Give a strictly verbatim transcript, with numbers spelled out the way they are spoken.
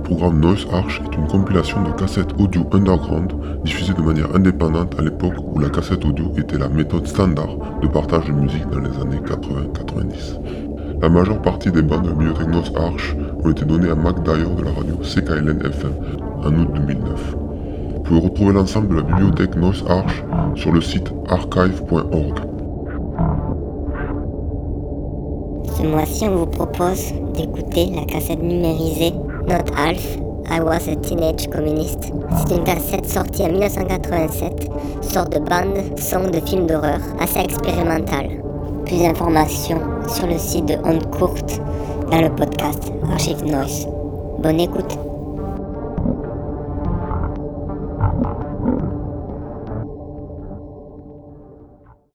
programme Noise Arch est une compilation de cassettes audio underground diffusées de manière indépendante à l'époque où la cassette audio était la méthode standard de partage de musique dans les années quatre-vingts quatre-vingt-dix. La majeure partie des bandes de la bibliothèque Noise Arch ont été données à Mac Dyer de la radio C K L N F M en août deux mille neuf. Vous pouvez retrouver l'ensemble de la bibliothèque Noise Arch sur le site archive point org. Ce mois-ci, on vous propose d'écouter la cassette numérisée Not Half, I Was a Teenage Communist. C'est une cassette sortie en dix-neuf cent quatre-vingt-sept, sorte de bande son de film d'horreur assez expérimental. Plus d'informations sur le site de Onde Courte dans le podcast Archive Noise. Bonne écoute.